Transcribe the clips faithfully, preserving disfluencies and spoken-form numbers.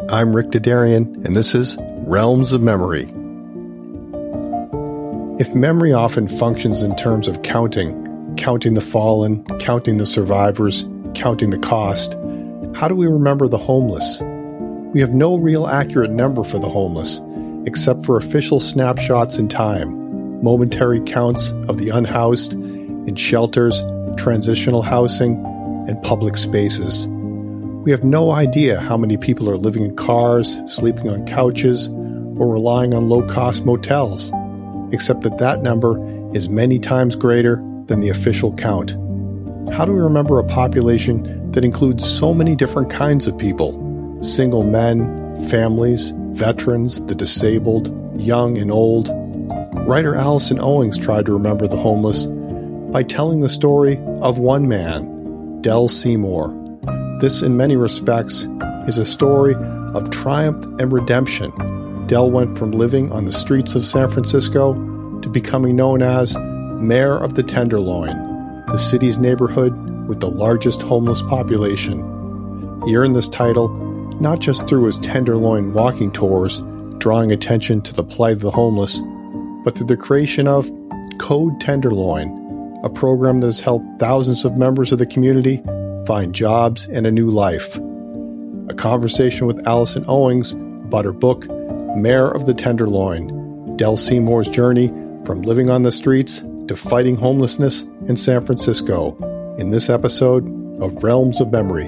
I'm Rick Dadarian, and this is Realms of Memory. If memory often functions in terms of counting, counting the fallen, counting the survivors, counting the cost, how do we remember the homeless? We have no real accurate number for the homeless, except for official snapshots in time, momentary counts of the unhoused in shelters, transitional housing, and public spaces. We have no idea how many people are living in cars, sleeping on couches, or relying on low-cost motels, except that that number is many times greater than the official count. How do we remember a population that includes so many different kinds of people? Single men, families, veterans, the disabled, young and old. Writer Alison Owings tried to remember the homeless by telling the story of one man, Del Seymour. This, in many respects, is a story of triumph and redemption. Del went from living on the streets of San Francisco to becoming known as Mayor of the Tenderloin, the city's neighborhood with the largest homeless population. He earned this title not just through his Tenderloin walking tours, drawing attention to the plight of the homeless, but through the creation of Code Tenderloin, a program that has helped thousands of members of the community find jobs and a new life. A conversation with Alison Owings about her book, Mayor of the Tenderloin, Del Seymour's journey from living on the streets to fighting homelessness in San Francisco, in this episode of Realms of Memory.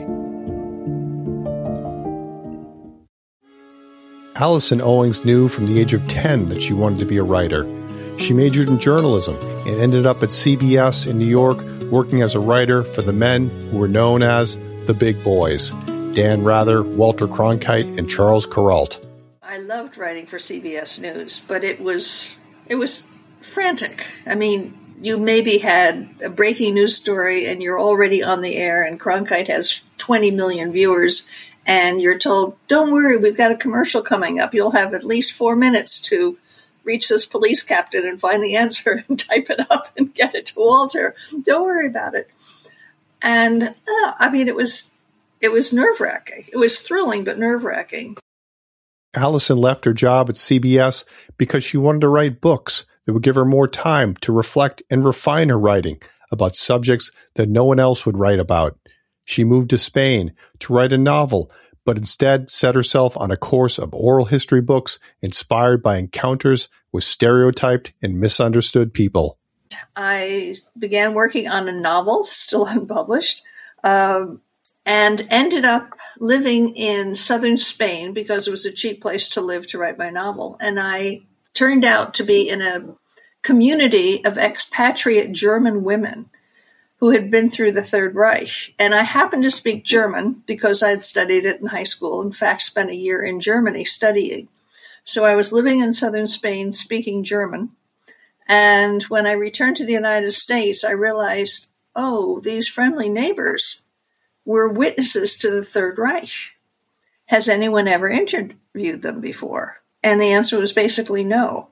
Alison Owings knew from the age of ten that she wanted to be a writer. She majored in journalism and ended up at C B S in New York working as a writer for the men who were known as the Big Boys, Dan Rather, Walter Cronkite, and Charles Kuralt. I loved writing for C B S News, but it was it was frantic. I mean, you maybe had a breaking news story and you're already on the air and Cronkite has twenty million viewers and you're told, don't worry, we've got a commercial coming up. You'll have at least four minutes to reach this police captain and find the answer and type it up and get it to Walter. Don't worry about it. And uh, I mean, it was it was nerve-wracking. It was thrilling, but nerve-wracking. Alison left her job at C B S because she wanted to write books that would give her more time to reflect and refine her writing about subjects that no one else would write about. She moved to Spain to write a novel, but instead set herself on a course of oral history books inspired by encounters with stereotyped and misunderstood people. I began working on a novel, still unpublished, um, and ended up living in southern Spain because it was a cheap place to live to write my novel. And I turned out to be in a community of expatriate German women who had been through the Third Reich. And I happened to speak German because I had studied it in high school. In fact, spent a year in Germany studying. So I was living in southern Spain speaking German. And when I returned to the United States, I realized, oh, these friendly neighbors were witnesses to the Third Reich. Has anyone ever interviewed them before? And the answer was basically no.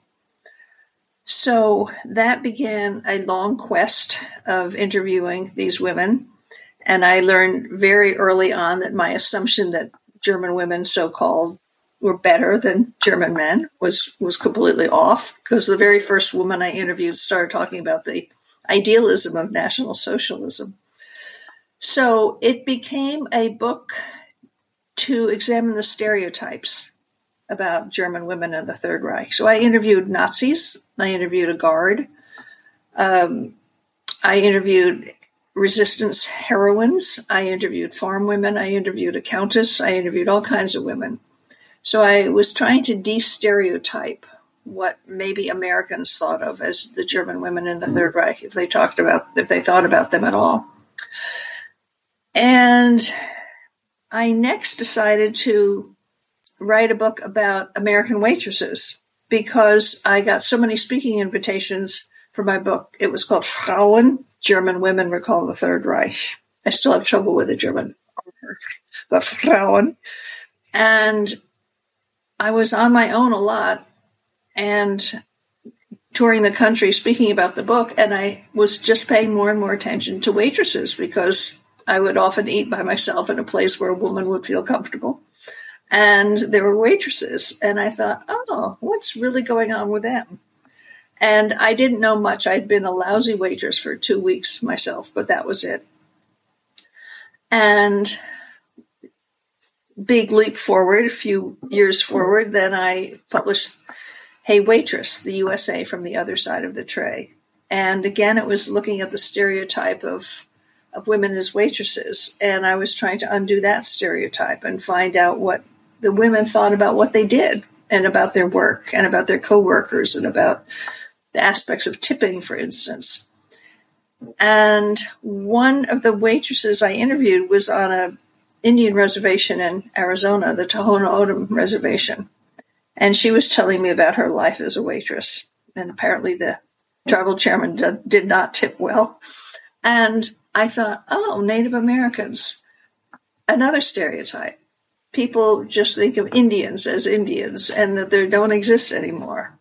So that began a long quest of interviewing these women. And I learned very early on that my assumption that German women, so-called, were better than German men was, was completely off, because the very first woman I interviewed started talking about the idealism of National Socialism. So it became a book to examine the stereotypes about German women in the Third Reich. So I interviewed Nazis. I interviewed a guard. Um, I interviewed resistance heroines. I interviewed farm women. I interviewed a countess. I interviewed all kinds of women. So I was trying to de-stereotype what maybe Americans thought of as the German women in the Third Reich, if they talked about, if they thought about them at all. And I next decided to write a book about American waitresses because I got so many speaking invitations for my book. It was called Frauen, German Women Recall the Third Reich. I still have trouble with the German word, but Frauen. And I was on my own a lot and touring the country speaking about the book, and I was just paying more and more attention to waitresses because I would often eat by myself in a place where a woman would feel comfortable. And there were waitresses. And I thought, oh, what's really going on with them? And I didn't know much. I'd been a lousy waitress for two weeks myself, but that was it. And big leap forward, a few years forward, then I published Hey Waitress, the U S A from the Other Side of the Tray. And again, it was looking at the stereotype of of women as waitresses. And I was trying to undo that stereotype and find out what the women thought about what they did and about their work and about their coworkers and about the aspects of tipping, for instance. And one of the waitresses I interviewed was on a Indian reservation in Arizona, the Tohono O'odham Reservation. And she was telling me about her life as a waitress. And apparently the tribal chairman d- did not tip well. And I thought, oh, Native Americans, another stereotype. People just think of Indians as Indians and that they don't exist anymore.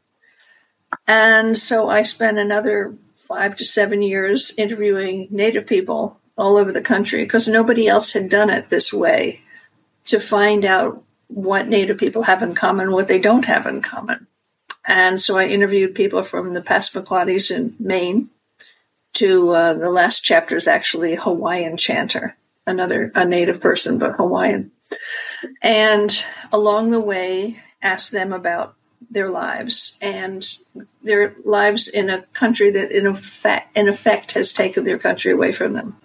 And so I spent another five to seven years interviewing Native people all over the country because nobody else had done it this way, to find out what Native people have in common, what they don't have in common. And so I interviewed people from the Passamaquoddies in Maine to uh, the last chapter is actually a Hawaiian chanter, another a Native person, but Hawaiian. And along the way, asked them about their lives and their lives in a country that in effect, in effect has taken their country away from them.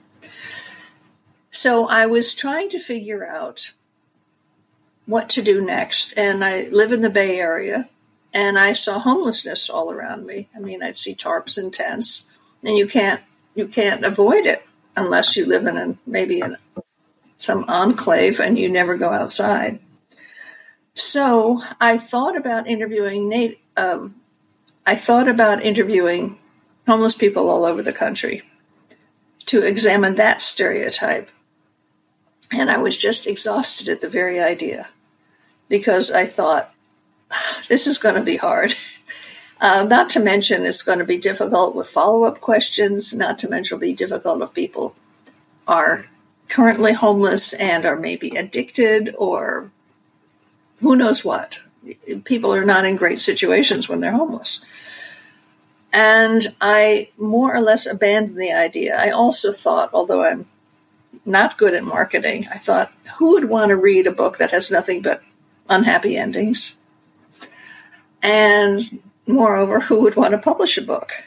So I was trying to figure out what to do next. And I live in the Bay Area, and I saw homelessness all around me. I mean, I'd see tarps and tents, and you can't you can't avoid it unless you live in a, maybe in some enclave and you never go outside. So I thought about interviewing Nate. Uh, I thought about interviewing homeless people all over the country to examine that stereotype. And I was just exhausted at the very idea because I thought, this is going to be hard. Uh, not to mention it's going to be difficult with follow-up questions, not to mention it'll be difficult if people are currently homeless and are maybe addicted or who knows what. People are not in great situations when they're homeless. And I more or less abandoned the idea. I also thought, although I'm not good at marketing, I thought, who would want to read a book that has nothing but unhappy endings? And moreover, who would want to publish a book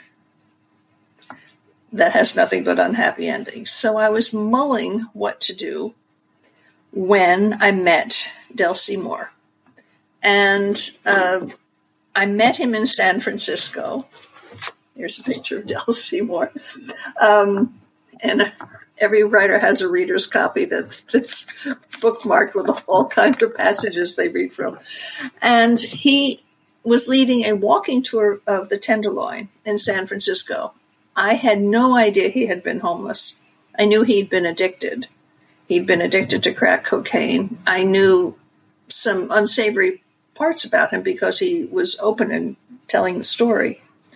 that has nothing but unhappy endings? So I was mulling what to do when I met Del Seymour. And uh, I met him in San Francisco. Here's a picture of Del Seymour. Um, and every writer has a reader's copy that's, that's bookmarked with all kinds of passages they read from. And he was leading a walking tour of the Tenderloin in San Francisco. I had no idea he had been homeless. I knew he'd been addicted. He'd been addicted to crack cocaine. I knew some unsavory parts about him because he was open in telling the story.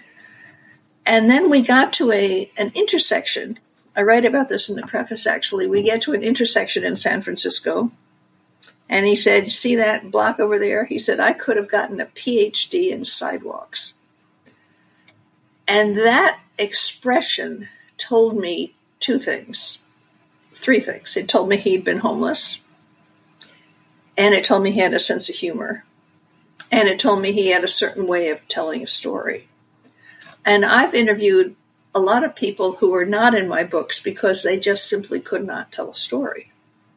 And then we got to a an intersection. I write about this in the preface, actually. We get to an intersection in San Francisco. And he said, see that block over there? He said, I could have gotten a P H D in sidewalks. And that expression told me two things, three things. It told me he'd been homeless. And it told me he had a sense of humor. And it told me he had a certain way of telling a story. And I've interviewed a lot of people who are not in my books because they just simply could not tell a story.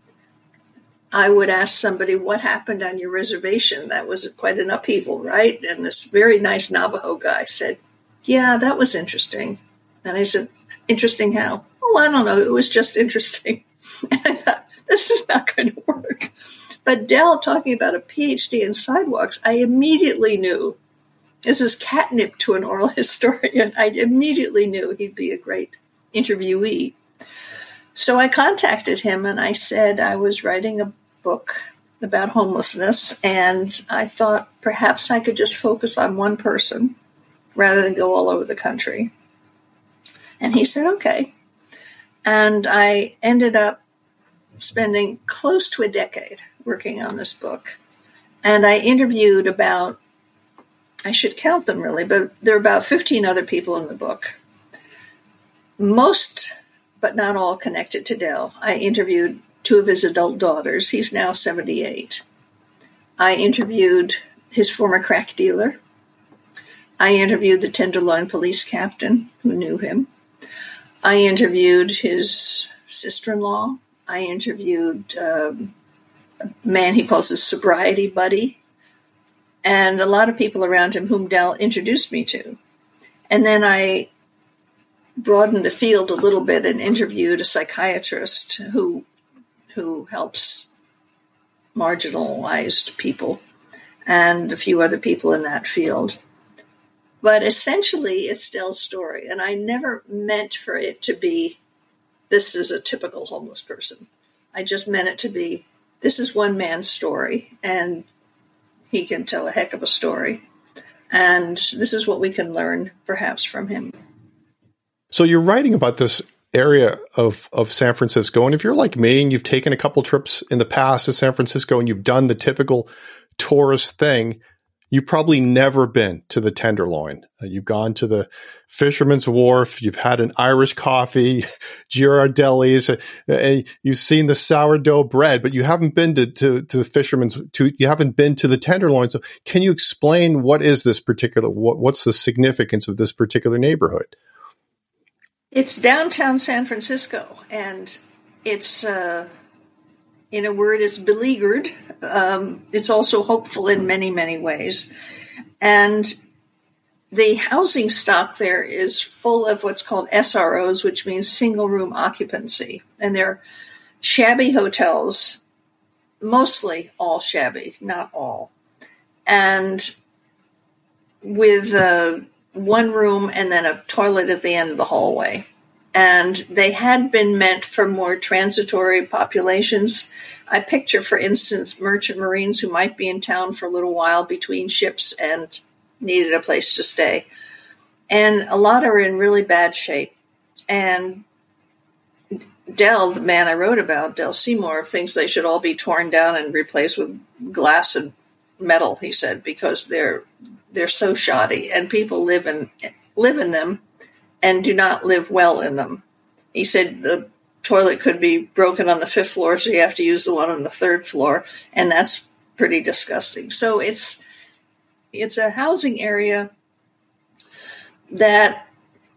I would ask somebody, what happened on your reservation? That was quite an upheaval, right? And this very nice Navajo guy said, yeah, that was interesting. And I said, interesting how? Oh, I don't know. It was just interesting. And I thought, this is not going to work. But Del talking about a P H D in sidewalks, I immediately knew, this is catnip to an oral historian, I immediately knew he'd be a great interviewee. So I contacted him and I said I was writing a book about homelessness, and I thought perhaps I could just focus on one person rather than go all over the country. And he said, okay. And I ended up spending close to a decade working on this book. And I interviewed about, I should count them really, but there are about fifteen other people in the book. Most, but not all, connected to Del. I interviewed two of his adult daughters. He's now seventy-eight. I interviewed his former crack dealer. I interviewed the Tenderloin police captain who knew him. I interviewed his sister-in-law. I interviewed um, a man he calls his sobriety buddy, and a lot of people around him whom Del introduced me to. And then I broadened the field a little bit and interviewed a psychiatrist who who helps marginalized people and a few other people in that field. But essentially, it's Del's story, and I never meant for it to be, this is a typical homeless person. I just meant it to be, this is one man's story, and he can tell a heck of a story. And this is what we can learn, perhaps, from him. So you're writing about this area of, of San Francisco, and if you're like me and you've taken a couple trips in the past to San Francisco and you've done the typical tourist thing, you've probably never been to the Tenderloin. Uh, you've gone to the Fisherman's Wharf, you've had an Irish coffee, Girardelli's, uh, uh, you've seen the sourdough bread, but you haven't been to, to, to the Fisherman's, to, you haven't been to the Tenderloin. So can you explain what is this particular, what, what's the significance of this particular neighborhood? It's downtown San Francisco, and it's, uh, in a word, it's beleaguered. Um, it's also hopeful in many, many ways. And the housing stock there is full of what's called S R Os, which means single room occupancy. And they're shabby hotels, mostly all shabby, not all. And with uh, one room and then a toilet at the end of the hallway. And they had been meant for more transitory populations. I picture, for instance, merchant marines who might be in town for a little while between ships and needed a place to stay. And a lot are in really bad shape. And Del, the man I wrote about, Del Seymour, thinks they should all be torn down and replaced with glass and metal, he said, because they're they're so shoddy, and people live in live in them and do not live well in them. He said the toilet could be broken on the fifth floor, so you have to use the one on the third floor, and that's pretty disgusting. So it's it's a housing area that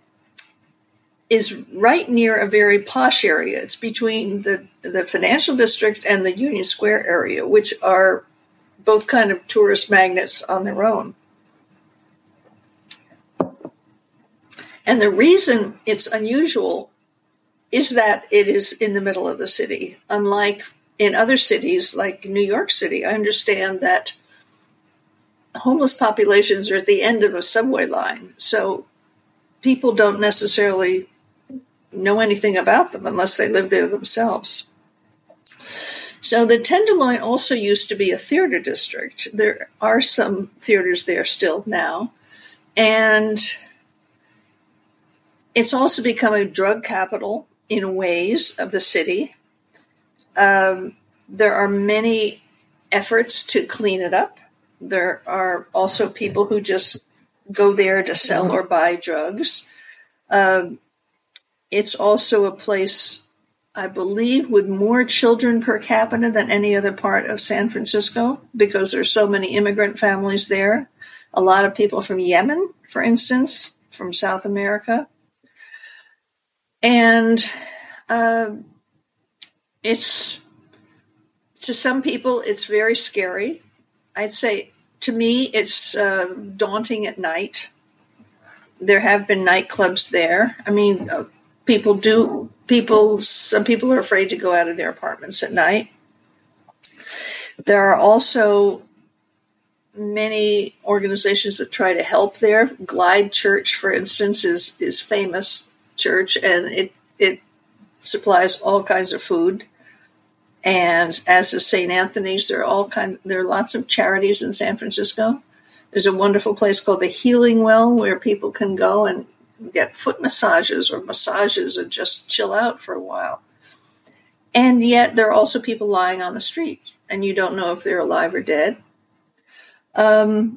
is right near a very posh area. It's between the, the financial district and the Union Square area, which are both kind of tourist magnets on their own. And the reason it's unusual is that it is in the middle of the city. Unlike in other cities like New York City, I understand that homeless populations are at the end of a subway line. So people don't necessarily know anything about them unless they live there themselves. So the Tenderloin also used to be a theater district. There are some theaters there still now. And it's also become a drug capital in ways of the city. Um, there are many efforts to clean it up. There are also people who just go there to sell or buy drugs. Um, it's also a place, I believe, with more children per capita than any other part of San Francisco, because there's so many immigrant families there. A lot of people from Yemen, for instance, from South America. And uh, it's, to some people, it's very scary. I'd say, to me, it's uh, daunting at night. There have been nightclubs there. I mean, uh, people do, people, some people are afraid to go out of their apartments at night. There are also many organizations that try to help there. Glide Church, for instance, is, is famous church, and it it supplies all kinds of food, and as is Saint Anthony's. There are all kind there are lots of charities in San Francisco. There's a wonderful place called the Healing Well where people can go and get foot massages or massages and just chill out for a while. And yet there are also people lying on the street, and you don't know if they're alive or dead. Um,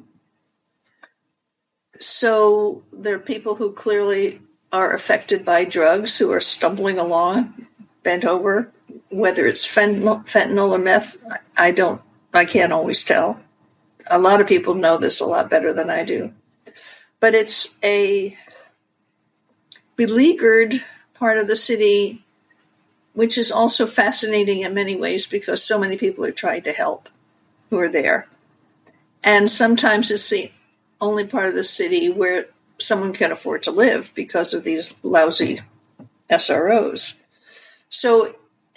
so there are people who clearly are affected by drugs who are stumbling along, bent over, whether it's fentanyl, fentanyl or meth. I don't, I can't always tell. A lot of people know this a lot better than I do. But it's a beleaguered part of the city, which is also fascinating in many ways because so many people are trying to help who are there. And sometimes it's the only part of the city where someone can afford to live because of these lousy S R Os. So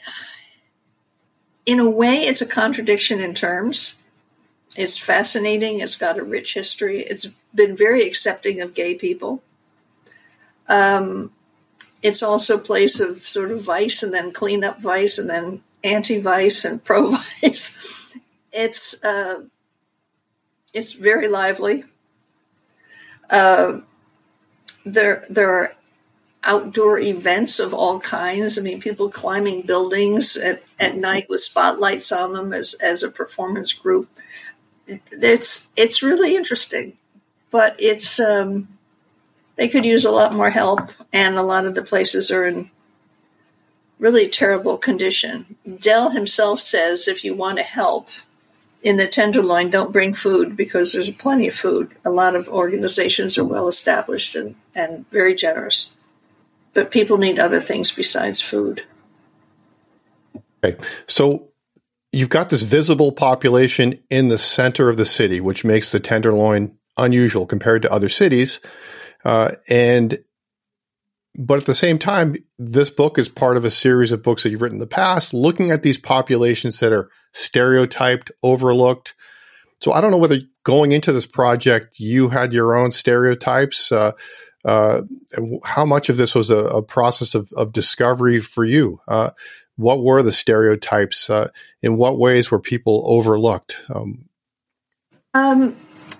in a way, it's a contradiction in terms. It's fascinating. It's got a rich history. It's been very accepting of gay people. Um, it's also a place of sort of vice and then clean up vice and then anti-vice and pro-vice. It's uh, it's very lively. Uh, there there are outdoor events of all kinds. I mean, people climbing buildings at, at night with spotlights on them as, as a performance group. It's it's really interesting, but it's um, they could use a lot more help, and a lot of the places are in really terrible condition. Dell himself says if you want to help in the Tenderloin, don't bring food because there's plenty of food. A lot of organizations are well established and, and very generous, but people need other things besides food. Okay, so you've got this visible population in the center of the city, which makes the Tenderloin unusual compared to other cities. Uh, and, but at the same time, this book is part of a series of books that you've written in the past, looking at these populations that are stereotyped, overlooked. So I don't know whether going into this project, you had your own stereotypes. Uh, uh, how much of this was a, a process of, of discovery for you? Uh, what were the stereotypes? Uh, in what ways were people overlooked? Um, um,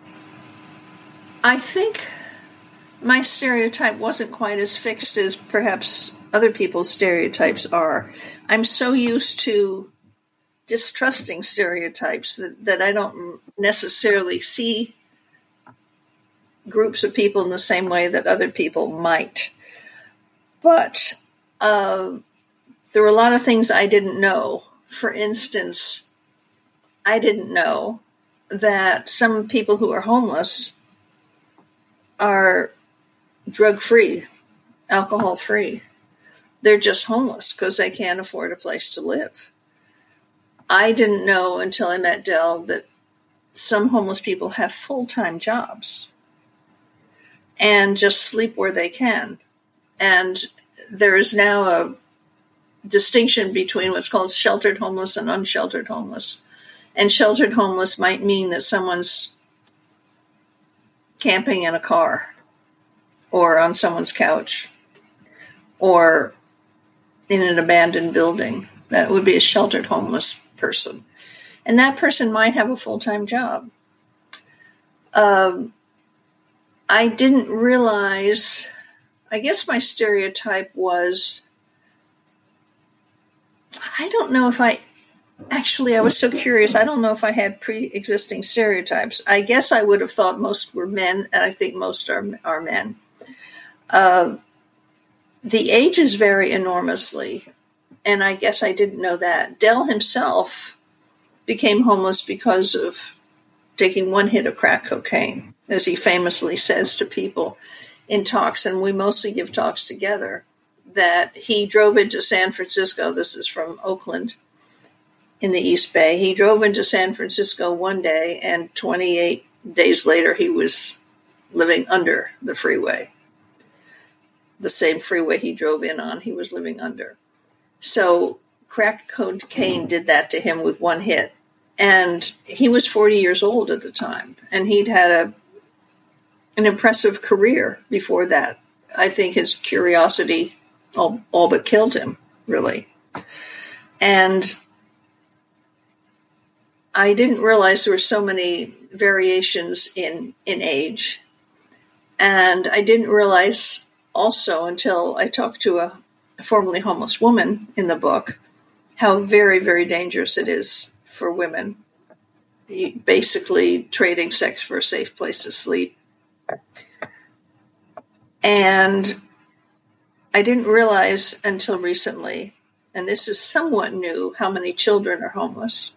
I think my stereotype wasn't quite as fixed as perhaps other people's stereotypes are. I'm so used to distrusting stereotypes that, that I don't necessarily see groups of people in the same way that other people might. But uh, there were a lot of things I didn't know. For instance, I didn't know that some people who are homeless are drug-free, alcohol-free. They're just homeless because they can't afford a place to live. I didn't know until I met Dell that some homeless people have full-time jobs and just sleep where they can. And there is now a distinction between what's called sheltered homeless and unsheltered homeless. And sheltered homeless might mean that someone's camping in a car or on someone's couch or in an abandoned building. That would be a sheltered homeless person. And that person might have a full-time job. Um, I didn't realize, I guess my stereotype was, I don't know if I, actually I was so curious, I don't know if I had pre-existing stereotypes. I guess I would have thought most were men, and I think most are, are men. Uh, the ages vary enormously, and I guess I didn't know that. Dell himself became homeless because of taking one hit of crack cocaine, as he famously says to people in talks, and we mostly give talks together, that he drove into San Francisco. This is from Oakland in the East Bay. He drove into San Francisco one day, and twenty-eight days later, he was living under the freeway. The same freeway he drove in on, he was living under. So crack cocaine did that to him with one hit. And he was forty years old at the time, and he'd had a an impressive career before that. I think his curiosity all, all but killed him, really. And I didn't realize there were so many variations in, in age. And I didn't realize also until I talked to a formerly homeless woman in the book how very, very dangerous it is for women, basically trading sex for a safe place to sleep. And I didn't realize until recently, and this is somewhat new, how many children are homeless.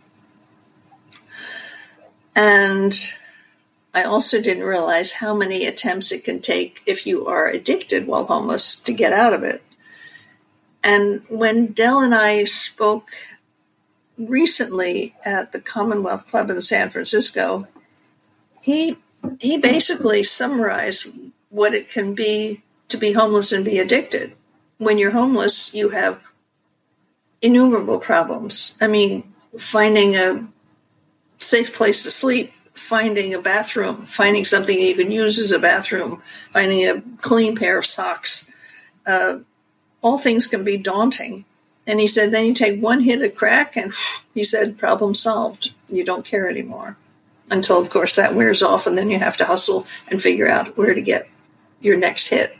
And I also didn't realize how many attempts it can take if you are addicted while homeless to get out of it. And when Del and I spoke recently at the Commonwealth Club in San Francisco, he he basically summarized what it can be to be homeless and be addicted. When you're homeless, you have innumerable problems. I mean, finding a safe place to sleep, finding a bathroom, finding something you can use as a bathroom, finding a clean pair of socks. Uh, all things can be daunting. And he said, then you take one hit of crack and he said, problem solved. You don't care anymore. Until, of course, that wears off and then you have to hustle and figure out where to get your next hit.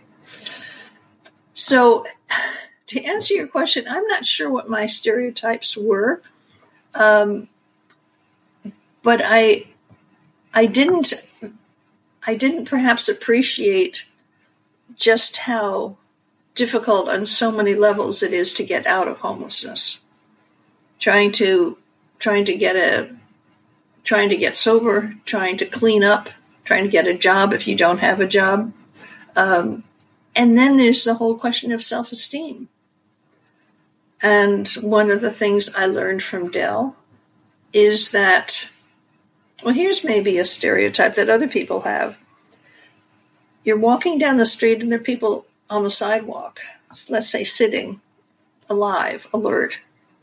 So to answer your question, I'm not sure what my stereotypes were. Um, but I, I didn't, I didn't perhaps appreciate just how difficult on so many levels it is to get out of homelessness. Trying to, trying to get a, trying to get sober, trying to clean up, trying to get a job if you don't have a job. Um, and then there's the whole question of self-esteem. And one of the things I learned from Del is that, well, here's maybe a stereotype that other people have. You're walking down the street and there are people on the sidewalk, let's say sitting, alive, alert.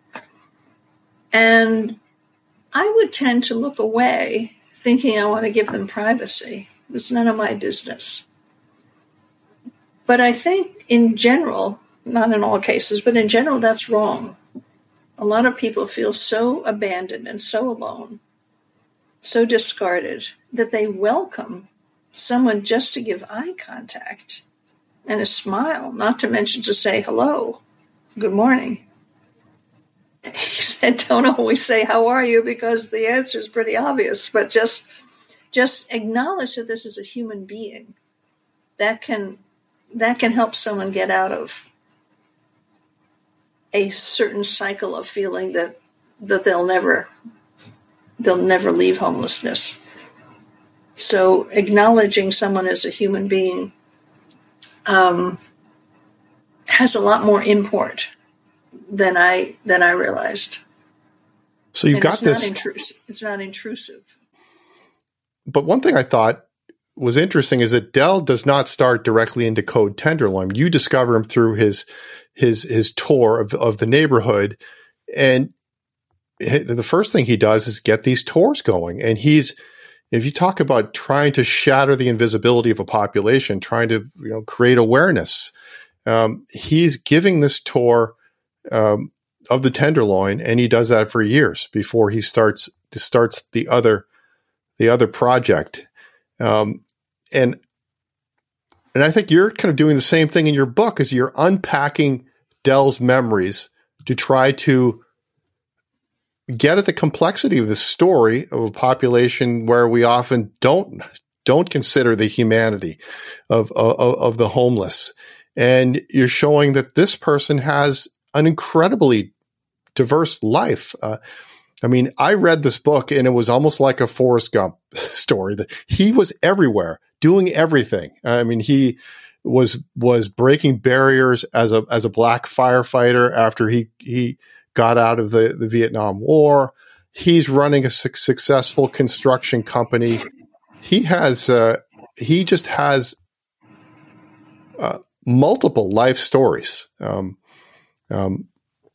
And I would tend to look away thinking I want to give them privacy. It's none of my business. But I think in general, not in all cases, but in general, that's wrong. A lot of people feel so abandoned and so alone, so discarded, that they welcome someone just to give eye contact and a smile, not to mention to say hello, good morning. He said, don't always say, how are you? Because the answer is pretty obvious, but just, just acknowledge that this is a human being. That can, that can help someone get out of a certain cycle of feeling that, that they'll never, they'll never leave homelessness. So acknowledging someone as a human being um, has a lot more import than I than I realized. So you've and got it's this. Not intrusive. It's not intrusive. But one thing I thought was interesting is that Del does not start directly into Code Tenderloin. You discover him through his his his tour of of the neighborhood, and the first thing he does is get these tours going. And he's, if you talk about trying to shatter the invisibility of a population, trying to you know create awareness, um, he's giving this tour um, of the Tenderloin, and he does that for years before he starts starts the other the other project. Um, and and I think you're kind of doing the same thing in your book, as you're unpacking Del's memories to try to get at the complexity of the story of a population where we often don't don't consider the humanity of of, of the homeless. And you're showing that this person has an incredibly diverse life. Uh, I mean, I read this book and it was almost like a Forrest Gump story. That he was everywhere, doing everything. I mean, he was was breaking barriers as a as a black firefighter after he he got out of the, the Vietnam War. He's running a su- successful construction company. He has uh, he just has uh, multiple life stories. Um, um,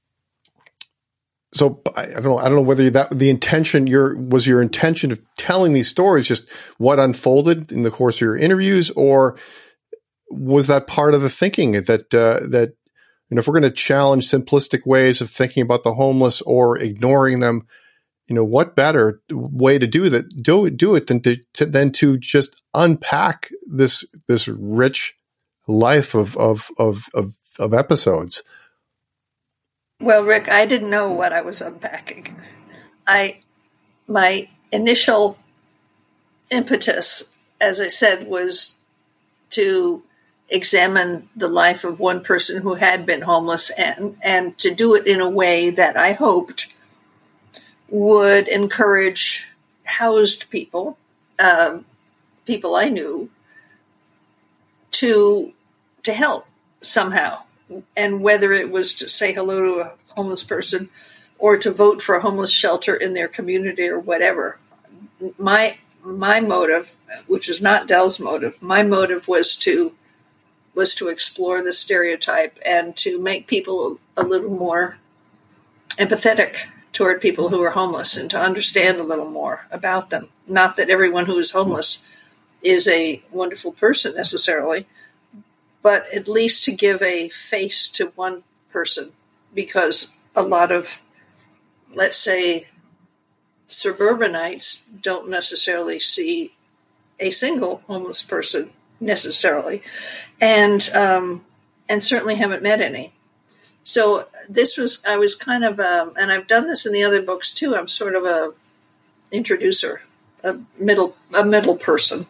So I don't know. I don't know whether that the intention your was your intention of telling these stories just what unfolded in the course of your interviews, or was that part of the thinking that uh, that you know if we're going to challenge simplistic ways of thinking about the homeless or ignoring them, you know, what better way to do that do do it than to, to than to just unpack this this rich life of of of of, of episodes. Well, Rick, I didn't know what I was unpacking. I my initial impetus, as I said, was to examine the life of one person who had been homeless, and, and to do it in a way that I hoped would encourage housed people, um, people I knew, to to help somehow. And whether it was to say hello to a homeless person or to vote for a homeless shelter in their community or whatever. My my motive, which was not Dell's motive, my motive was to was to explore the stereotype and to make people a little more empathetic toward people who are homeless and to understand a little more about them. Not that everyone who is homeless is a wonderful person necessarily, but at least to give a face to one person, because a lot of, let's say, suburbanites don't necessarily see a single homeless person necessarily, and um, and certainly haven't met any. So this was, I was kind of, um, and I've done this in the other books too. I'm sort of a introducer, a middle, a middle person.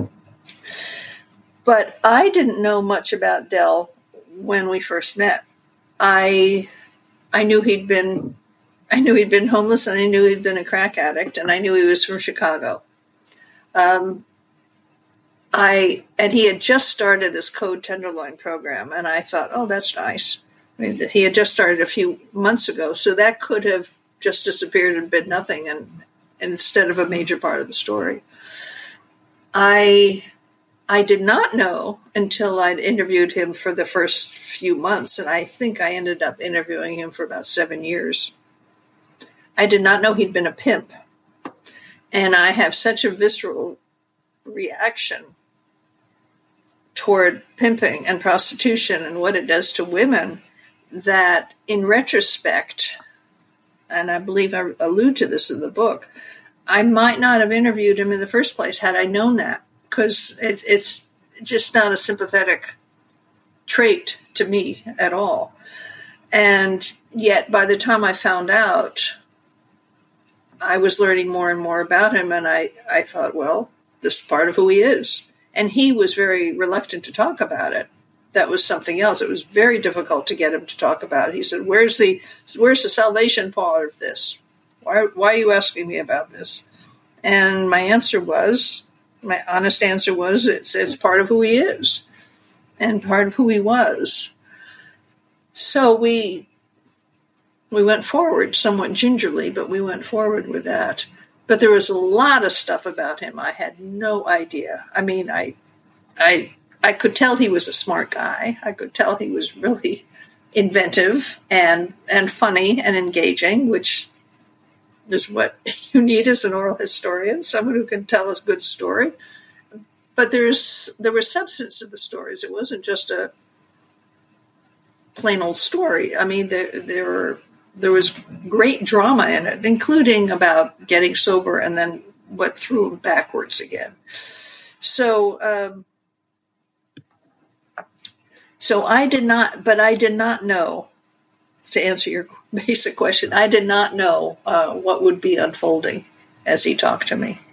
But I didn't know much about Dell when we first met. I, I knew he'd been, I knew he'd been homeless, and I knew he'd been a crack addict, and I knew he was from Chicago. Um, I and he had just started this Code Tenderloin program, and I thought, oh, that's nice. I mean, he had just started a few months ago, so that could have just disappeared and been nothing, and, and instead of a major part of the story. I I did not know until I'd interviewed him for the first few months, and I think I ended up interviewing him for about seven years. I did not know he'd been a pimp, and I have such a visceral reaction toward pimping and prostitution and what it does to women that in retrospect, and I believe I allude to this in the book, I might not have interviewed him in the first place had I known that, because it, it's just not a sympathetic trait to me at all. And yet by the time I found out, I was learning more and more about him, and I, I thought, well, this is part of who he is. And he was very reluctant to talk about it. That was something else. It was very difficult to get him to talk about it. He said, where's the where's the salvation part of this? Why, why are you asking me about this? And my answer was, my honest answer was, it's, it's part of who he is and part of who he was. So we we went forward somewhat gingerly, but we went forward with that. But there was a lot of stuff about him I had no idea. I mean, I, I, I could tell he was a smart guy. I could tell he was really inventive and and funny and engaging, which is what you need as an oral historian, someone who can tell a good story. But there's there was substance to the stories. It wasn't just a plain old story. I mean, there there were. There was great drama in it, including about getting sober and then what threw him backwards again. So, um, so I did not, but I did not know, to answer your basic question, I did not know uh, what would be unfolding as he talked to me.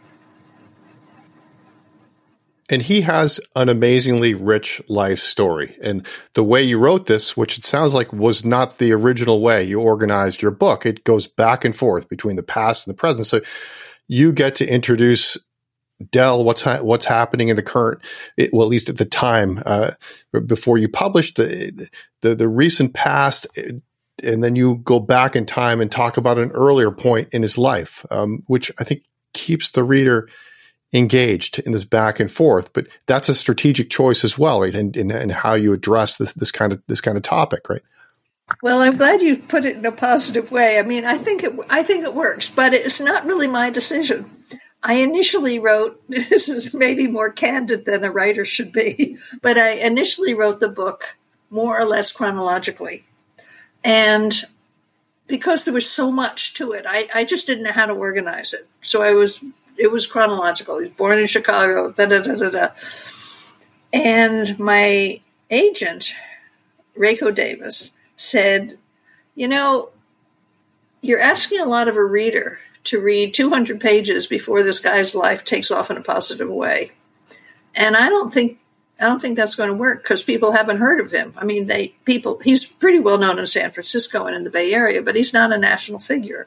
And he has an amazingly rich life story. And the way you wrote this, which it sounds like was not the original way you organized your book, it goes back and forth between the past and the present. So you get to introduce Dell, what's ha- what's happening in the current, it, well, at least at the time, uh, before you published the, the the recent past, and then you go back in time and talk about an earlier point in his life, um, which I think keeps the reader engaged in this back and forth. But that's a strategic choice as well, right? And, and, and how you address this this kind of this kind of topic, right? Well, I'm glad you put it in a positive way. I mean, I think it I think it works, but it's not really my decision. I initially wrote, this is maybe more candid than a writer should be, but I initially wrote the book more or less chronologically. And because there was so much to it, I, I just didn't know how to organize it. So I was, it was chronological. He was born in Chicago, da da da da da. And my agent, Rayco Davis, said, you know, you're asking a lot of a reader to read two hundred pages before this guy's life takes off in a positive way. And I don't think I don't think that's going to work because people haven't heard of him. I mean, they people he's pretty well known in San Francisco and in the Bay Area, but he's not a national figure.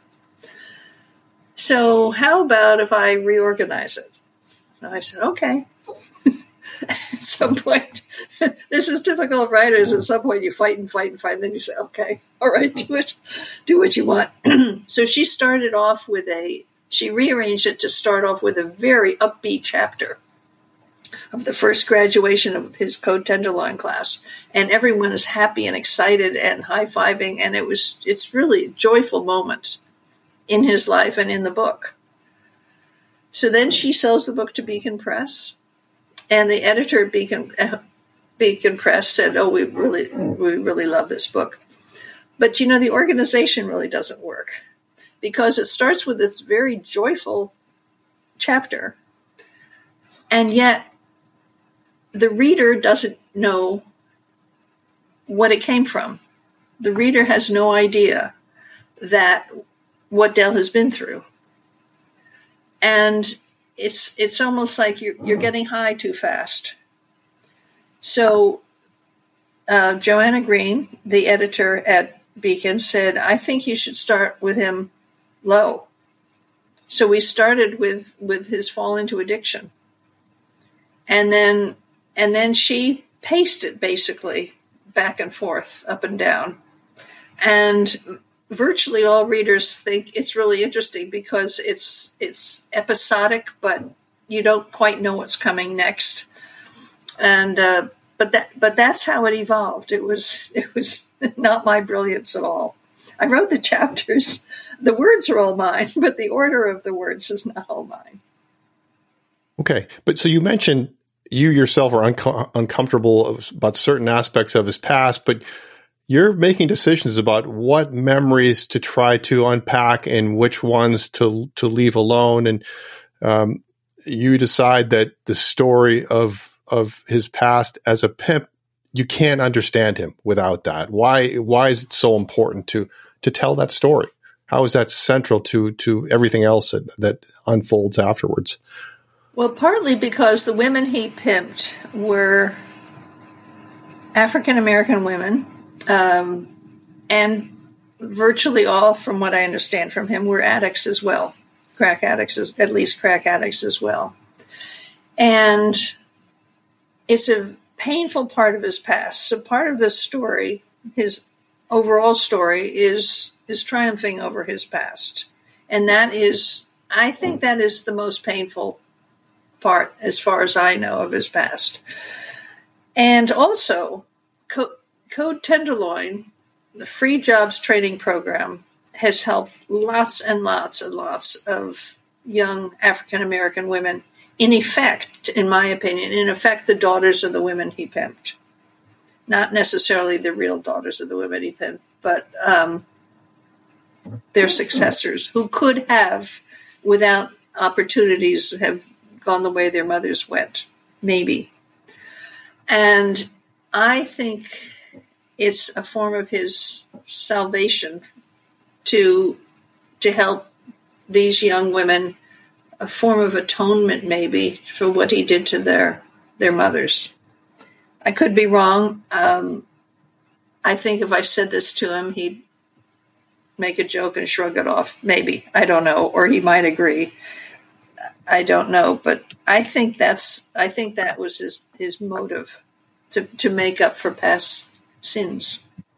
So how about if I reorganize it? And I said, okay. At some point, this is typical of writers. At some point, you fight and fight and fight, and then you say, okay, all right, do it. Do what you want. So she started off with a, she rearranged it to start off with a very upbeat chapter of the first graduation of his Code Tenderloin class. And everyone is happy and excited and high-fiving, and it was, it's really a joyful moment in his life and in the book. So then she sells the book to Beacon Press. And the editor at Beacon, uh, Beacon Press said, oh, we really, we really love this book. But, you know, the organization really doesn't work because it starts with this very joyful chapter. And yet the reader doesn't know what it came from. The reader has no idea that what Del has been through. And It's it's almost like you're, you're getting high too fast. So uh, Joanna Green, the editor at Beacon, said, I think you should start with him low. So we started with, with his fall into addiction. And then and then she paced it basically back and forth, up and down. And virtually all readers think it's really interesting because it's it's episodic, but you don't quite know what's coming next. And uh, but that but that's how it evolved. It was it was not my brilliance at all. I wrote the chapters. The words are all mine, but the order of the words is not all mine. Okay, but so you mentioned you yourself are unco- uncomfortable about certain aspects of his past, but you're making decisions about what memories to try to unpack and which ones to to leave alone. And um, you decide that the story of of his past as a pimp, you can't understand him without that. Why why is it so important to to tell that story? How is that central to to everything else that, that unfolds afterwards? Well, partly because the women he pimped were African American women. Um, and virtually all, from what I understand from him, were addicts as well, crack addicts, as, at least crack addicts as well. And it's a painful part of his past. So part of this story, his overall story, is is triumphing over his past. And that is, I think that is the most painful part, as far as I know, of his past. And also, co- Code Tenderloin, the free jobs training program, has helped lots and lots and lots of young African-American women, in effect, in my opinion, in effect, the daughters of the women he pimped. Not necessarily the real daughters of the women he pimped, but um, their successors who could have, without opportunities, have gone the way their mothers went, maybe. And I think it's a form of his salvation to to help these young women, a form of atonement maybe for what he did to their their mothers. I could be wrong. Um, I think if I said this to him, he'd make a joke and shrug it off. Maybe. I don't know. Or he might agree. I don't know. But I think that's I think that was his, his motive to, to make up for past sins.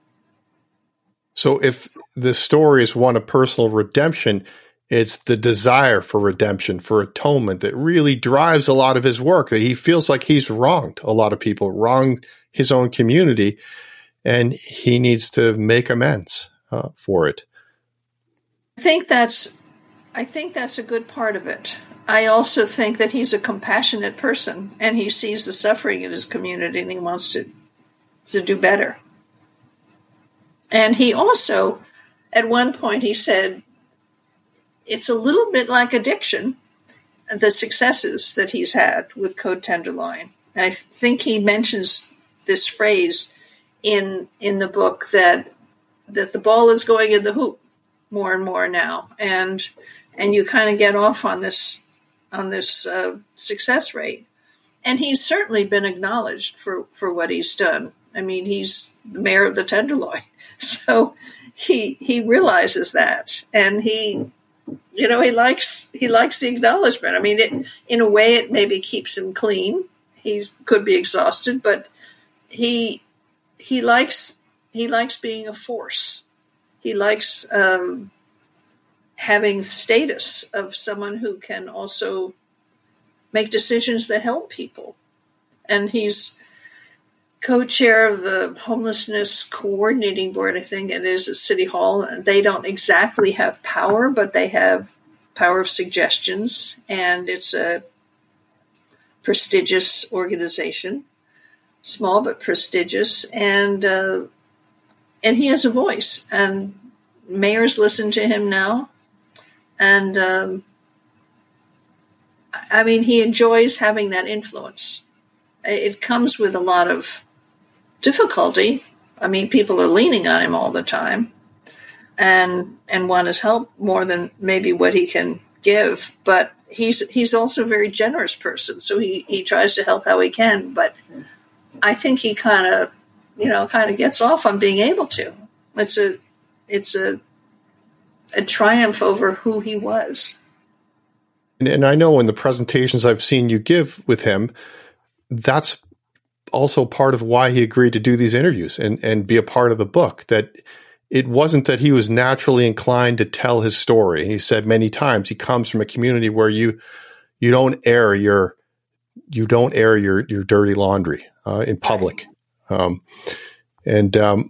So if the story is one of personal redemption, it's the desire for redemption, for atonement that really drives a lot of his work, that he feels like he's wronged a lot of people, wronged his own community, and he needs to make amends uh, for it. I think that's I think that's a good part of it. I also think that he's a compassionate person and he sees the suffering in his community and he wants to to do better. And he also, at one point, he said, it's a little bit like addiction, the successes that he's had with Code Tenderloin. I think he mentions this phrase in in the book that that the ball is going in the hoop more and more now. And and you kind of get off on this on this uh, success rate. And he's certainly been acknowledged for, for what he's done. I mean, he's the mayor of the Tenderloin, so he he realizes that, and he, you know, he likes he likes the acknowledgement. I mean, it, in a way, it maybe keeps him clean. He could be exhausted, but he he likes he likes being a force. He likes um, having status of someone who can also make decisions that help people. And he's co-chair of the Homelessness Coordinating Board, I think it is, at City Hall. They don't exactly have power, but they have power of suggestions, and it's a prestigious organization, small but prestigious, and uh, and he has a voice, and mayors listen to him now, and um, I mean, he enjoys having that influence. It comes with a lot of difficulty. I mean, people are leaning on him all the time and and want his help more than maybe what he can give. But he's he's also a very generous person, so he, he tries to help how he can. But I think he kind of, you know, kind of gets off on being able to. It's a it's a a triumph over who he was. And, and I know in the presentations I've seen you give with him, that's also part of why he agreed to do these interviews and, and be a part of the book, that it wasn't that he was naturally inclined to tell his story. And he said many times he comes from a community where you you don't air your you don't air your your dirty laundry uh, in public. Um, and um,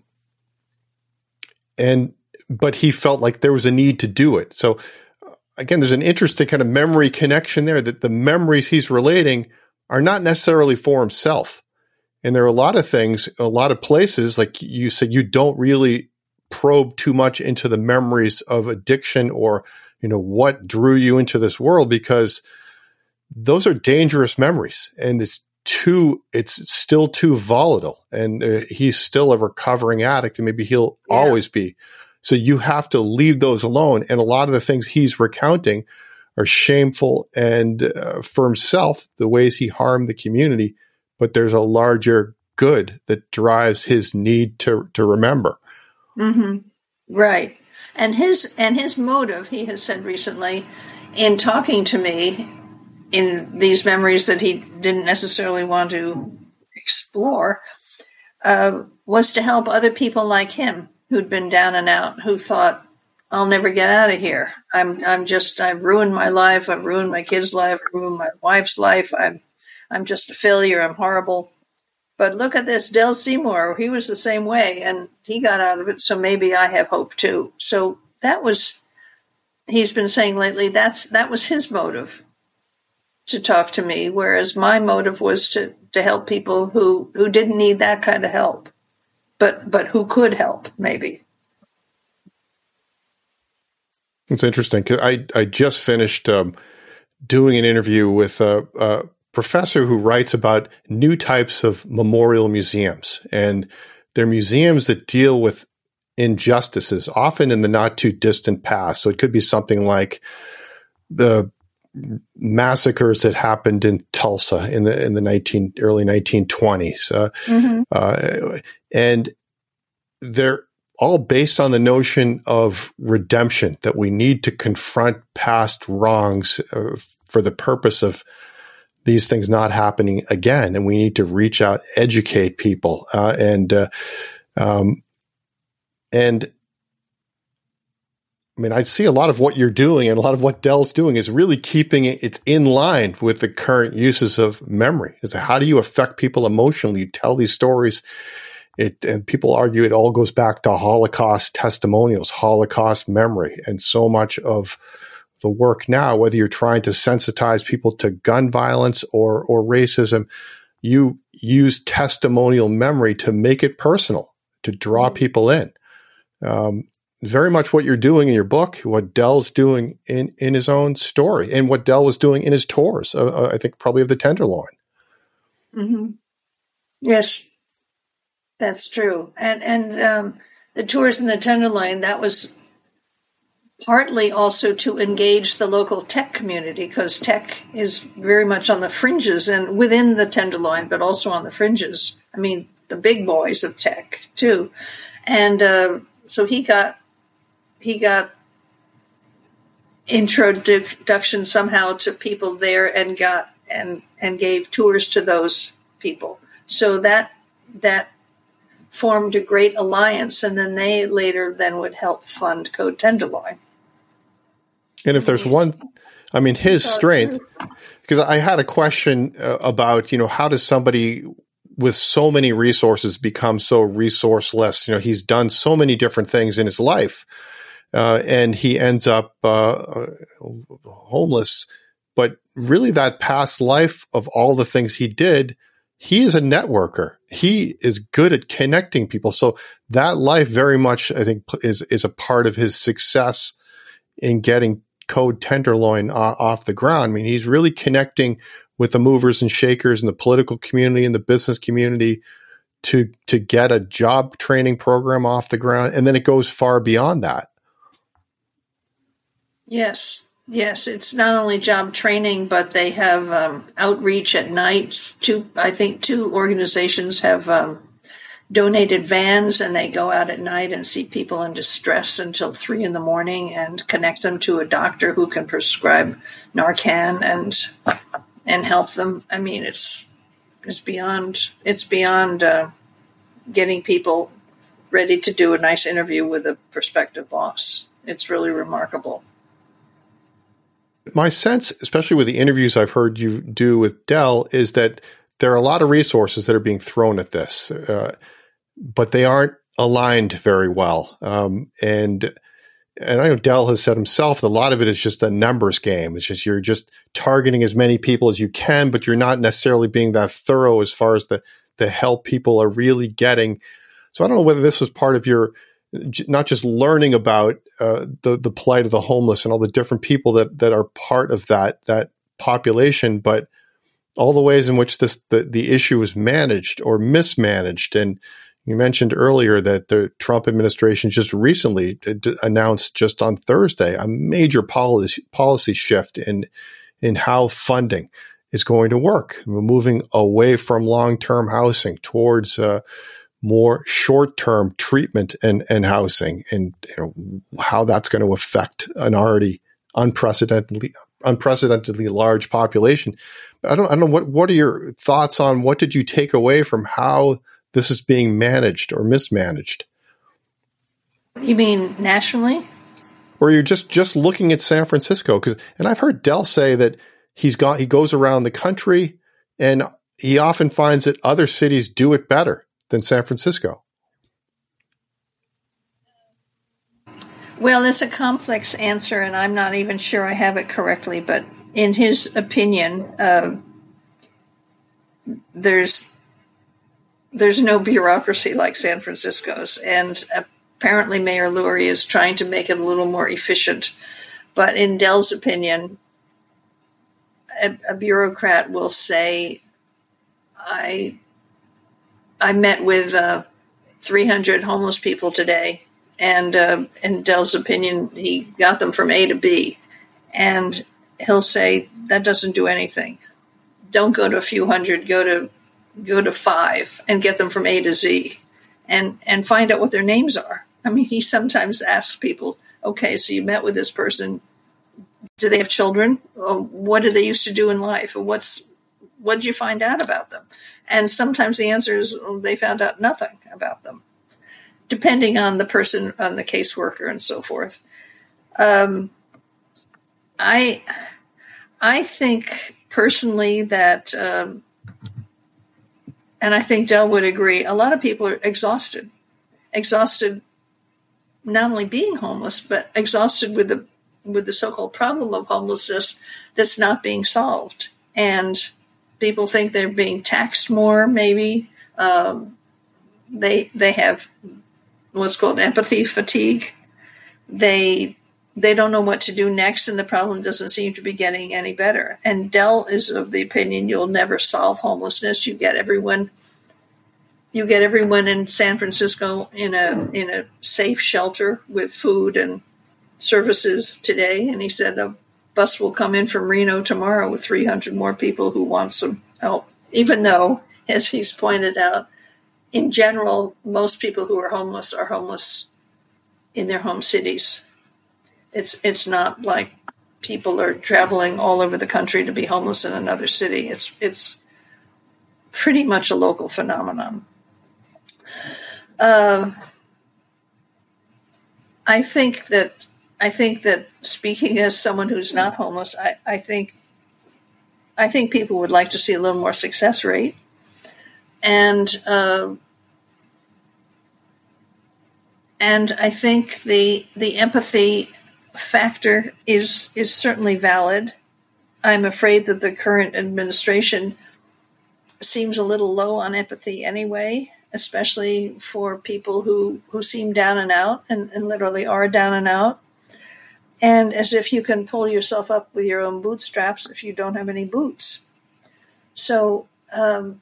and but he felt like there was a need to do it. So again, there's an interesting kind of memory connection there, that the memories he's relating are not necessarily for himself. And there are a lot of things, a lot of places, like you said, you don't really probe too much into the memories of addiction or, you know, what drew you into this world, because those are dangerous memories, and it's too, it's still too volatile, and uh, he's still a recovering addict, and maybe he'll yeah. always be. So you have to leave those alone. And a lot of the things he's recounting are shameful and uh, for himself, the ways he harmed the community, but there's a larger good that drives his need to, to remember. Mm-hmm. Right. And his, and his motive, he has said recently, in talking to me in these memories that he didn't necessarily want to explore, uh, was to help other people like him who'd been down and out, who thought, I'll never get out of here. I'm, I'm just, I've ruined my life. I've ruined my kid's life. I've ruined my wife's life. I'm, I'm just a failure. I'm horrible. But look at this, Del Seymour. He was the same way, and he got out of it. So maybe I have hope too. So that was, he's been saying lately, that's, that was his motive to talk to me. Whereas my motive was to, to help people who, who didn't need that kind of help, but, but who could help maybe. It's interesting, because I, I just finished um, doing an interview with a, a professor who writes about new types of memorial museums. And they're museums that deal with injustices, often in the not too distant past. So it could be something like the massacres that happened in Tulsa in the in the nineteen early nineteen twenties, uh, mm-hmm. uh, and they're all based on the notion of redemption, that we need to confront past wrongs uh, for the purpose of these things not happening again. And we need to reach out, educate people. Uh, and, uh, um, and I mean, I see a lot of what you're doing and a lot of what Del's doing is really keeping it, it's in line with the current uses of memory. It's like, how do you affect people emotionally? You tell these stories. It, and people argue it all goes back to Holocaust testimonials, Holocaust memory, and so much of the work now, whether you're trying to sensitize people to gun violence or or racism, you use testimonial memory to make it personal, to draw people in. Um, very much what you're doing in your book, what Del's doing in, in his own story, and what Del was doing in his tours, uh, I think probably of the Tenderloin. Mm-hmm. Yes. That's true. And and um, the tours in the Tenderloin, that was partly also to engage the local tech community, because tech is very much on the fringes and within the Tenderloin, but also on the fringes. I mean, the big boys of tech too. And uh, so he got he got introduction somehow to people there, and got and and gave tours to those people. So that that formed a great alliance, and then they later then would help fund Code Tenderloin. And if there's one, I mean, his strength, because I had a question uh, about, you know, how does somebody with so many resources become so resourceless? You know, he's done so many different things in his life, uh, and he ends up uh, homeless. But really that past life of all the things he did, he is a networker. He is good at connecting people. So that life very much, I think, is, is a part of his success in getting Code Tenderloin off the ground. I mean, he's really connecting with the movers and shakers in the political community and the business community to to get a job training program off the ground. And then it goes far beyond that. Yes. Yes. It's not only job training, but they have um, outreach at night. Two, I think two organizations have um, donated vans, and they go out at night and see people in distress until three in the morning and connect them to a doctor who can prescribe Narcan and and help them. I mean, it's it's beyond it's beyond uh, getting people ready to do a nice interview with a prospective boss. It's really remarkable. My sense, especially with the interviews I've heard you do with Del, is that there are a lot of resources that are being thrown at this. Uh, but they aren't aligned very well. Um, and and I know Del has said himself that a lot of it is just a numbers game. It's just you're just targeting as many people as you can, but you're not necessarily being that thorough as far as the, the help people are really getting. So I don't know whether this was part of your, not just learning about uh, the, the plight of the homeless and all the different people that, that are part of that, that population, but all the ways in which this the, the issue is managed or mismanaged. And you mentioned earlier that the Trump administration just recently d- announced just on Thursday a major policy policy shift in in how funding is going to work. We're moving away from long-term housing towards uh, more short-term treatment and, and housing, and you know, how that's going to affect an already unprecedentedly unprecedentedly large population. But I don't I don't know what what are your thoughts on what did you take away from how this is being managed or mismanaged? You mean nationally? Or you're just, just looking at San Francisco? Because, and I've heard Del say that he's got, he goes around the country and he often finds that other cities do it better than San Francisco. Well, it's a complex answer, and I'm not even sure I have it correctly, but in his opinion, uh, there's There's no bureaucracy like San Francisco's, and apparently Mayor Lurie is trying to make it a little more efficient. But in Del's opinion, a, a bureaucrat will say, I I met with uh, three hundred homeless people today, and uh, in Del's opinion, he got them from A to B. And he'll say, that doesn't do anything. Don't go to a few hundred, go to go to five and get them from A to Z and, and find out what their names are. I mean, he sometimes asks people, okay, so you met with this person. Do they have children? Or what did they used to do in life? Or what's, what did you find out about them? And sometimes the answer is well, they found out nothing about them, depending on the person, on the caseworker and so forth. Um, I, I think personally that, um, and I think Del would agree, a lot of people are exhausted, exhausted not only being homeless, but exhausted with the with the so-called problem of homelessness that's not being solved. And people think they're being taxed more, maybe. Um, they they have what's called empathy fatigue. They they don't know what to do next, and the problem doesn't seem to be getting any better. And Del is of the opinion you'll never solve homelessness. You get everyone, you get everyone in San Francisco in a in a safe shelter with food and services today, and he said a bus will come in from Reno tomorrow with three hundred more people who want some help, even though, as he's pointed out, in general, most people who are homeless are homeless in their home cities. It's it's not like people are traveling all over the country to be homeless in another city. It's it's pretty much a local phenomenon. Uh, I think that I think that speaking as someone who's not homeless, I, I think I think people would like to see a little more success rate, and uh, and I think the the empathy factor is is certainly valid. I'm afraid that the current administration seems a little low on empathy anyway, especially for people who, who seem down and out and, and literally are down and out. And as if you can pull yourself up with your own bootstraps if you don't have any boots. So um,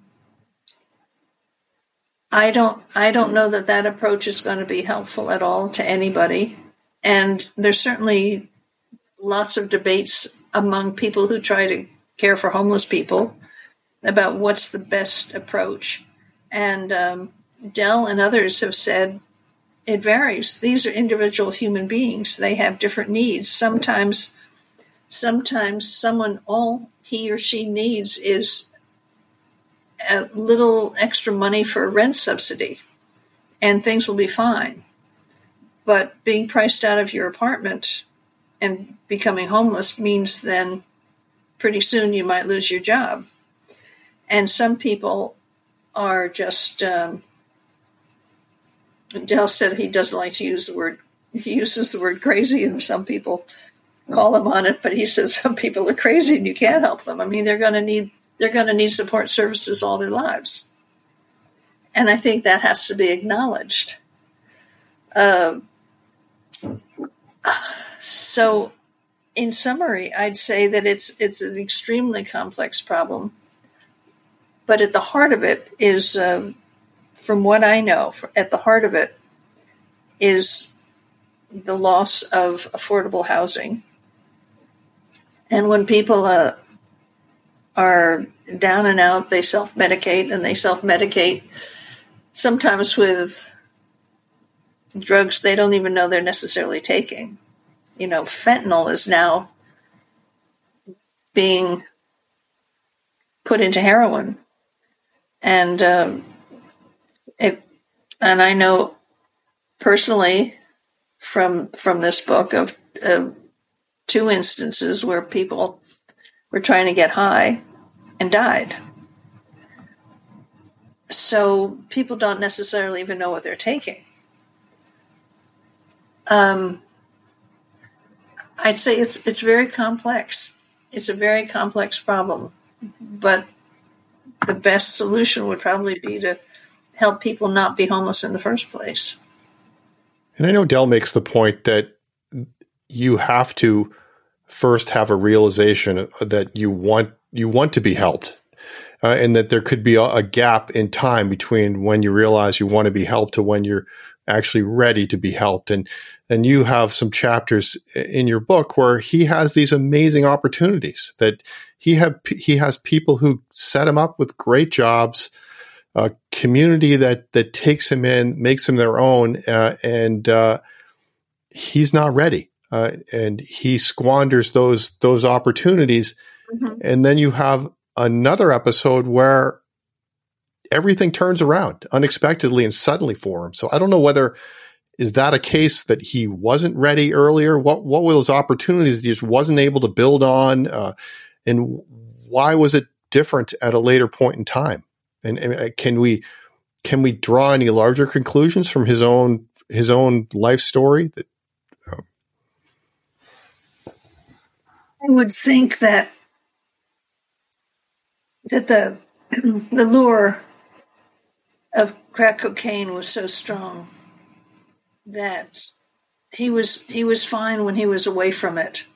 I don't I don't know that that approach is going to be helpful at all to anybody. And there's certainly lots of debates among people who try to care for homeless people about what's the best approach. And um, Dell and others have said it varies. These are individual human beings. They have different needs. Sometimes, sometimes someone, all he or she needs is a little extra money for a rent subsidy, and things will be fine. But being priced out of your apartment and becoming homeless means then pretty soon you might lose your job. And some people are just, um, Dell said he doesn't like to use the word, he uses the word crazy, and some people call him on it, but he says some people are crazy and you can't help them. I mean, they're going to need, they're going to need support services all their lives. And I think that has to be acknowledged. Uh, so in summary, I'd say that it's, it's an extremely complex problem. But at the heart of it is, uh, from what I know, at the heart of it is the loss of affordable housing. And when people uh, are down and out, they self-medicate, and they self-medicate sometimes with drugs they don't even know they're necessarily taking. You know, fentanyl is now being put into heroin. And um, it, and I know personally from from this book of uh, two instances where people were trying to get high and died. So people don't necessarily even know what they're taking. Um, I'd say it's it's very complex. It's a very complex problem, but the best solution would probably be to help people not be homeless in the first place. And I know Dell makes the point that you have to first have a realization that you want you want to be helped, uh, and that there could be a, a gap in time between when you realize you want to be helped to when you're actually ready to be helped. And and you have some chapters in your book where he has these amazing opportunities that he have he has people who set him up with great jobs, a community that that takes him in, makes him their own, uh, and uh, he's not ready, uh, and he squanders those those opportunities. Mm-hmm. And then you have another episode where everything turns around unexpectedly and suddenly for him. So I don't know whether is that a case that he wasn't ready earlier. What what were those opportunities that he just wasn't able to build on? Uh, And why was it different at a later point in time? And, and can we can we draw any larger conclusions from his own his own life story? That, uh, I would think that that the the lure of crack cocaine was so strong that he was he was fine when he was away from it.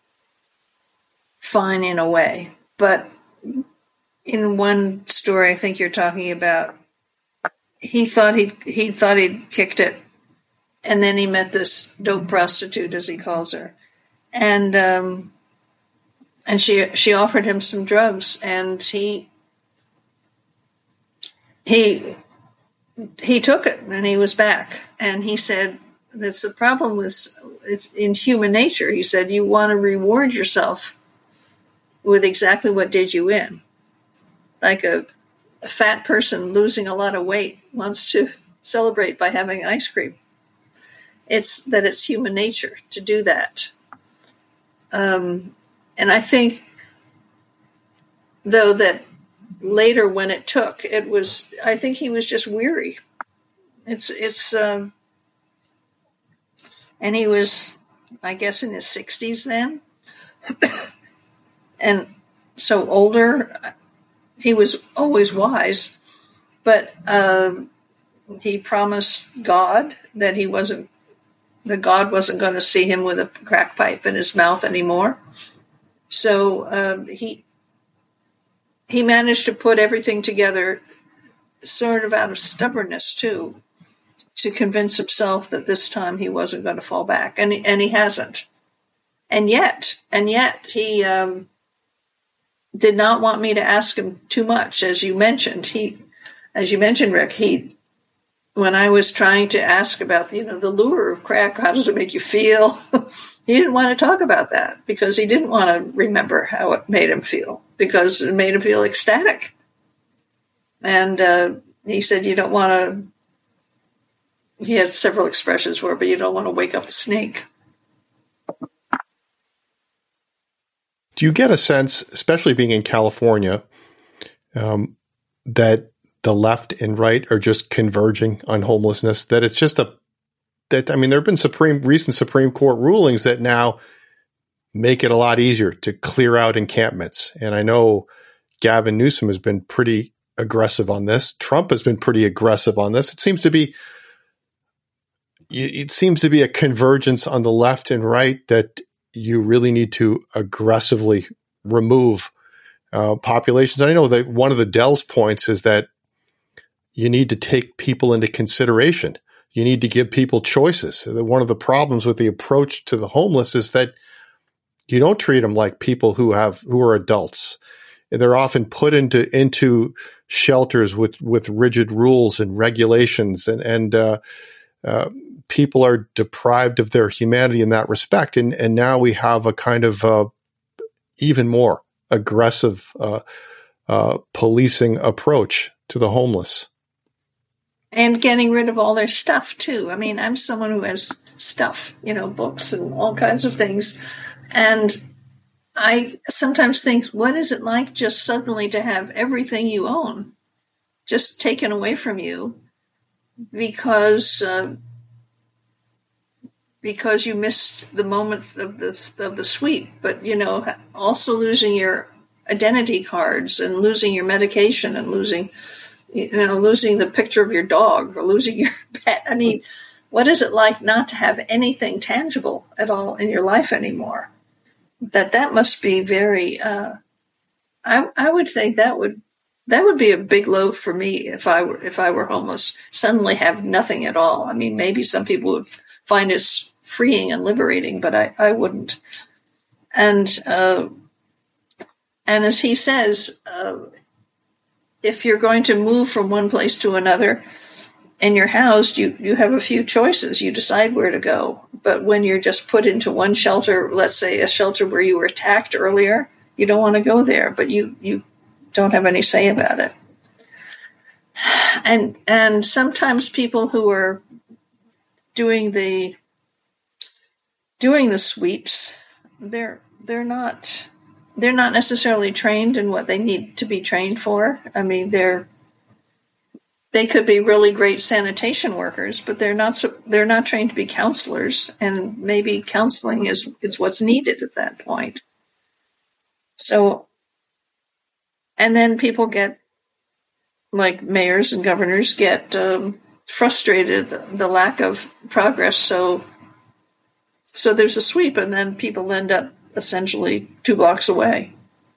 Fine in a way, but in one story I think you're talking about, he thought he he thought he'd kicked it, and then he met this dope prostitute, as he calls her, and um, and she she offered him some drugs, and he he he took it, and he was back, and he said that's the problem with it's in human nature. He said you want to reward yourself with exactly what did you in, like a, a fat person losing a lot of weight wants to celebrate by having ice cream. It's that it's human nature to do that. Um, and I think, though, that later when it took, it was, I think he was just weary. It's, it's, um, and he was, I guess, in his sixties then. And so older, he was always wise, but um, he promised God that he wasn't, that God wasn't going to see him with a crack pipe in his mouth anymore. So um, he he managed to put everything together, sort of out of stubbornness too, to convince himself that this time he wasn't going to fall back, and and he hasn't. And yet, and yet he. Um, did not want me to ask him too much, as you mentioned. He, as you mentioned, Rick, he, when I was trying to ask about, you know, the lure of crack, how does it make you feel? He didn't want to talk about that because he didn't want to remember how it made him feel, because it made him feel ecstatic. And uh, he said, you don't want to, he has several expressions for it, but you don't want to wake up the snake. Do you get a sense, especially being in California, um, that the left and right are just converging on homelessness? That it's just a that I mean, there have been supreme recent Supreme Court rulings that now make it a lot easier to clear out encampments. And I know Gavin Newsom has been pretty aggressive on this. Trump has been pretty aggressive on this. It seems to be it seems to be a convergence on the left and right that you really need to aggressively remove uh, populations. And I know that one of the Dell's points is that you need to take people into consideration. You need to give people choices. One of the problems with the approach to the homeless is that you don't treat them like people who have who are adults. They're often put into into shelters with with rigid rules and regulations, and and uh, uh, people are deprived of their humanity in that respect. And and now we have a kind of uh, even more aggressive uh, uh, policing approach to the homeless. And getting rid of all their stuff, too. I mean, I'm someone who has stuff, you know, books and all kinds of things. And I sometimes think, what is it like just suddenly to have everything you own just taken away from you because uh, because you missed the moment of the, of the sweep, but, you know, also losing your identity cards and losing your medication and losing... you know, losing the picture of your dog or losing your pet. I mean, what is it like not to have anything tangible at all in your life anymore? That that must be very, uh, I I would think that would, that would be a big load for me if I were, if I were homeless, suddenly have nothing at all. I mean, maybe some people would find it freeing and liberating, but I, I wouldn't. And, uh, and as he says, uh, if you're going to move from one place to another and you're housed, you, you have a few choices. You decide where to go. But when you're just put into one shelter, let's say a shelter where you were attacked earlier, you don't want to go there, but you, you don't have any say about it. And and sometimes people who are doing the doing the sweeps, they're they're not They're not necessarily trained in what they need to be trained for. I mean, they're they could be really great sanitation workers, but they're not they're not trained to be counselors, and maybe counseling is is what's needed at that point. So, and then people get, like mayors and governors, get um, frustrated at the lack of progress. So, so there's a sweep, and then people end up essentially two blocks away.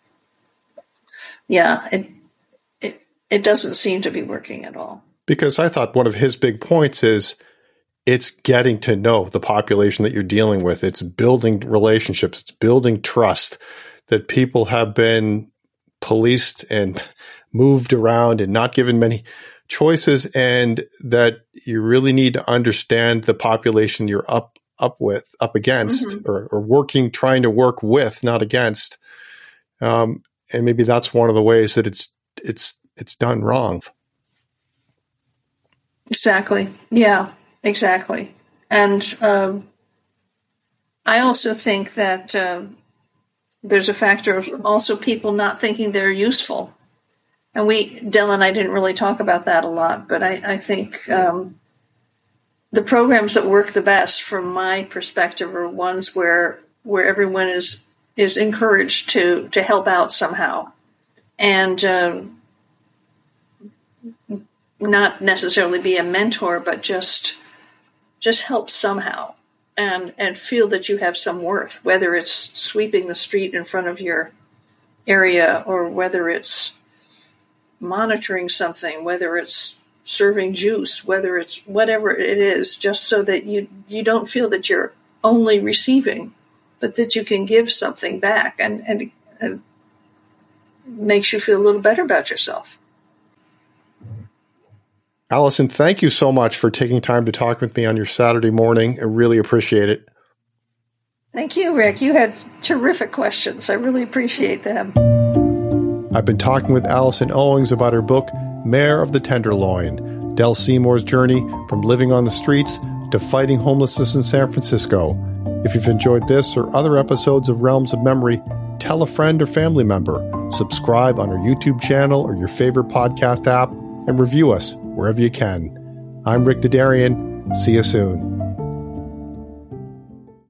Yeah, it, it it doesn't seem to be working at all. Because I thought one of his big points is it's getting to know the population that you're dealing with. It's building relationships. It's building trust, that people have been policed and moved around and not given many choices, and that you really need to understand the population you're up up with, up against, mm-hmm. or, or working, trying to work with, not against. Um, and maybe that's one of the ways that it's it's it's done wrong. Exactly. Yeah. Exactly. And um, I also think that uh, there's a factor of also people not thinking they're useful. And we, Del and I didn't really talk about that a lot, but I, I think um, the programs that work the best from my perspective are ones where where everyone is is encouraged to, to help out somehow. And um, not necessarily be a mentor, but just just help somehow, and and feel that you have some worth, whether it's sweeping the street in front of your area, or whether it's monitoring something, whether it's serving juice, whether it's whatever it is, just so that you you don't feel that you're only receiving, but that you can give something back, and and, and makes you feel a little better about yourself. Allison, thank you so much for taking time to talk with me on your Saturday morning. I really appreciate it. Thank you, Rick. You had terrific questions. I really appreciate them. I've been talking with Allison Owings about her book, Mayor of the Tenderloin, Del Seymour's journey from living on the streets to fighting homelessness in San Francisco. If you've enjoyed this or other episodes of Realms of Memory, tell a friend or family member, subscribe on our YouTube channel or your favorite podcast app, and review us wherever you can. I'm Rick Dadarian. See you soon.